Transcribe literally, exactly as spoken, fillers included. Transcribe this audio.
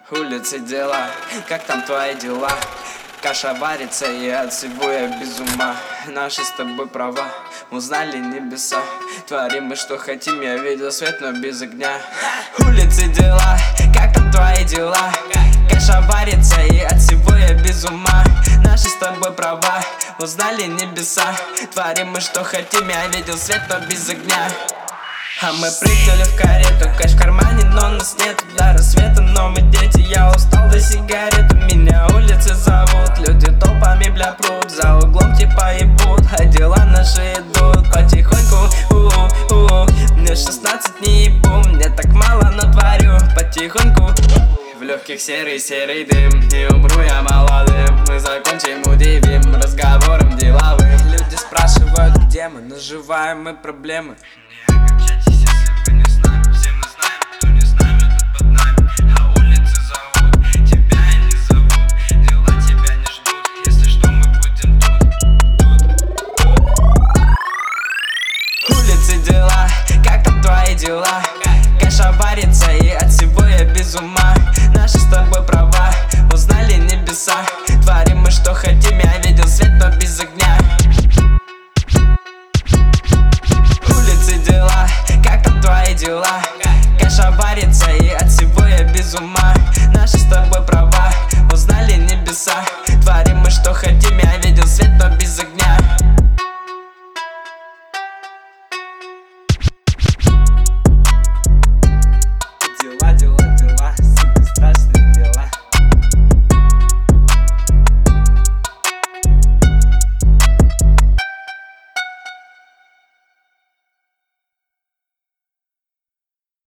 Улицы дела, как там твои дела? Каша варится, и от всего я без ума. Наши с тобой права узнали небеса. Творим мы что хотим, я видел свет, но без огня. Улицы дела, как там твои дела? Каша варится, и от всего я без ума. Наши с тобой права узнали небеса. Творим мы что хотим, я видел свет, но без огня. А мы прыгнули в карету, кэш в кармане, но нас нету до рассвета. Но мы дети, я устал до сигареты. Меня улицы зовут, люди толпами, бля, прут. За углом типа ебут, а дела наши идут потихоньку. У-у-у. Мне шестнадцать, не ебу, мне так мало, но творю потихоньку. В легких серый-серый дым, не умру я молодым. Мы закончим, удивим разговором деловым. Люди спрашивают, где мы, наживаем мы проблемы. Дела, как там твои дела? Каша варится, и от всего я без ума. Наши с тобой права узнали небеса. Творим мы что хотим, я видел свет, но без огня. Улицы дела, как там твои дела? Каша варится, и от всего я без ума. Наши с тобой права узнали небеса. Творим мы что хотим, я